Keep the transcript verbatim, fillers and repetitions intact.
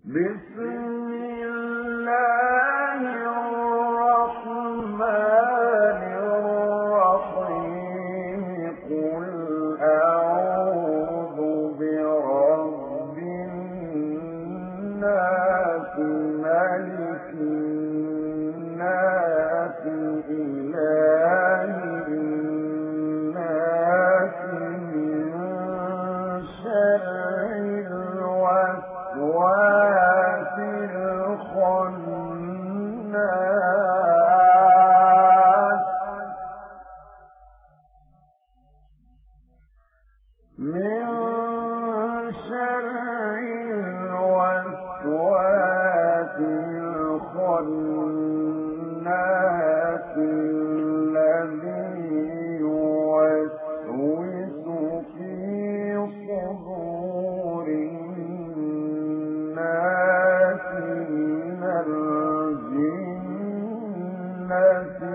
بسم الله الرحمن الرحيم قل أعوذ برب الناس ملك الناس إله الناس من شر الوسواس الخناس من شر الوسواس الخناس الذي يوسوس في صدور الناس من الجنة